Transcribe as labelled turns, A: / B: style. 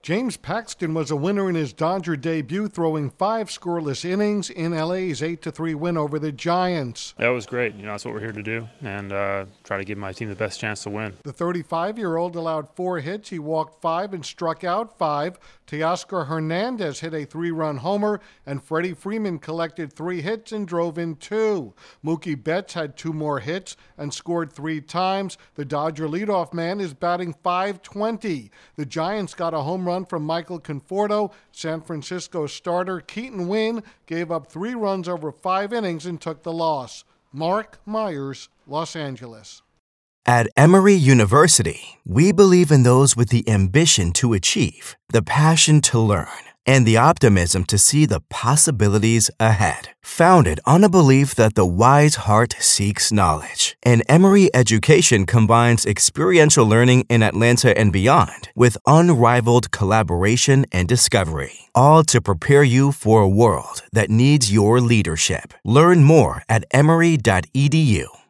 A: James Paxton was a winner in his Dodger debut, throwing 5 scoreless innings in LA's 8-3 win over the Giants.
B: That was great. That's what we're here to do, and try to give my team the best chance to win.
A: The 35-year-old allowed 4 hits. He walked 5 and struck out 5. Teoscar Hernandez hit a 3-run homer, and Freddie Freeman collected 3 hits and drove in 2. Mookie Betts had 2 more hits and scored 3 times. The Dodger leadoff man is batting .520. The Giants got a home run from Michael Conforto. San Francisco starter Keaton Winn gave up 3 runs over 5 innings and took the loss. Mark Myers, Los Angeles.
C: At Emory University, we believe in those with the ambition to achieve, the passion to learn, and the optimism to see the possibilities ahead. Founded on a belief that the wise heart seeks knowledge, and Emory education combines experiential learning in Atlanta and beyond with unrivaled collaboration and discovery, all to prepare you for a world that needs your leadership. Learn more at emory.edu.